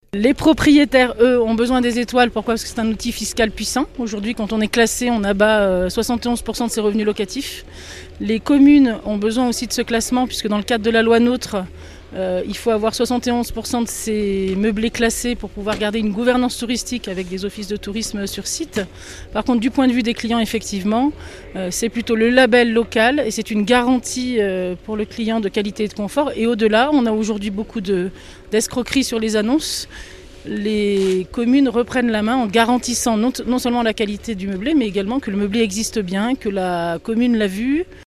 Les propriétaires, eux, ont besoin des étoiles. Pourquoi ? Parce que c'est un outil fiscal puissant. Aujourd'hui, quand on est classé, on abat 71% de ses revenus locatifs. Les communes ont besoin aussi de ce classement, puisque dans le cadre de la loi NOTRe, il faut avoir 71% de ces meublés classés pour pouvoir garder une gouvernance touristique avec des offices de tourisme sur site. Par contre, du point de vue des clients, effectivement, c'est plutôt le label local et c'est une garantie pour le client de qualité et de confort. Et au-delà, on a aujourd'hui beaucoup d'escroqueries sur les annonces. Les communes reprennent la main en garantissant non seulement la qualité du meublé, mais également que le meublé existe bien, que la commune l'a vu.